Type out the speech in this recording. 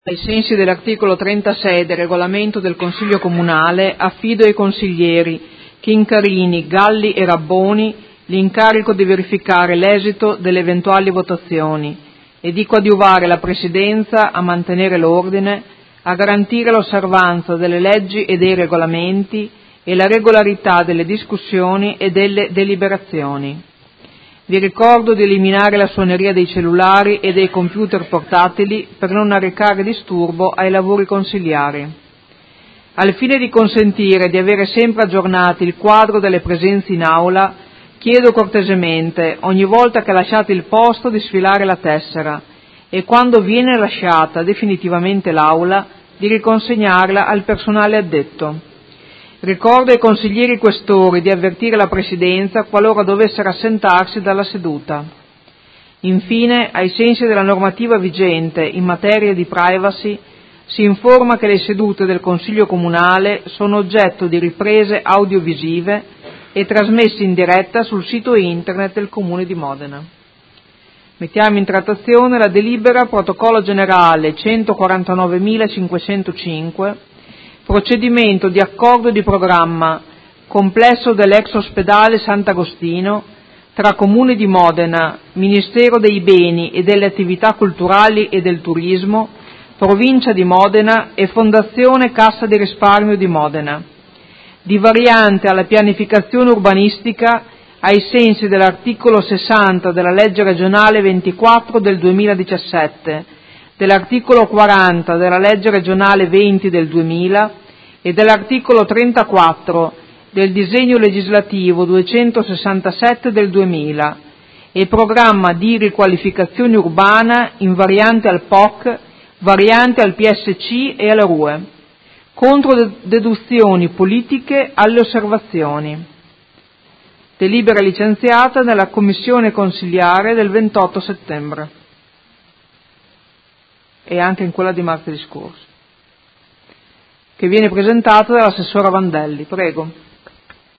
Ai sensi dell'articolo 36 del regolamento del Consiglio Comunale, affido ai consiglieri Chincarini, Galli e Rabboni l'incarico di verificare l'esito delle eventuali votazioni e di coadiuvare la Presidenza a mantenere l'ordine, a garantire l'osservanza delle leggi e dei regolamenti e la regolarità delle discussioni e delle deliberazioni. Vi ricordo di eliminare la suoneria dei cellulari e dei computer portatili per non arrecare disturbo ai lavori consiliari. Al fine di consentire di avere sempre aggiornati il quadro delle presenze in aula, chiedo cortesemente, ogni volta che lasciate il posto, di sfilare la tessera e quando viene lasciata definitivamente l'aula, di riconsegnarla al personale addetto. Ricordo ai consiglieri questori di avvertire la Presidenza qualora dovessero assentarsi dalla seduta. Infine, ai sensi della normativa vigente in materia di privacy, si informa che le sedute del Consiglio Comunale sono oggetto di riprese audiovisive e trasmesse in diretta sul sito internet del Comune di Modena. Mettiamo in trattazione la delibera protocollo generale 149.505, procedimento di accordo di programma complesso dell'ex ospedale Sant'Agostino tra Comune di Modena, Ministero dei Beni e delle Attività Culturali e del Turismo, Provincia di Modena e Fondazione Cassa di Risparmio di Modena, di variante alla pianificazione urbanistica ai sensi dell'articolo 60 della legge regionale 24 del 2017, dell'articolo 40 della legge regionale 20 del 2000 e dell'articolo 34 del disegno legislativo 267 del 2000 e programma di riqualificazione urbana in variante al POC, variante al PSC e alla RUE, contro deduzioni politiche alle osservazioni. Delibera licenziata nella Commissione consiliare del 28 settembre e anche in quella di martedì scorso, che viene presentata dall'assessora Vandelli. Prego.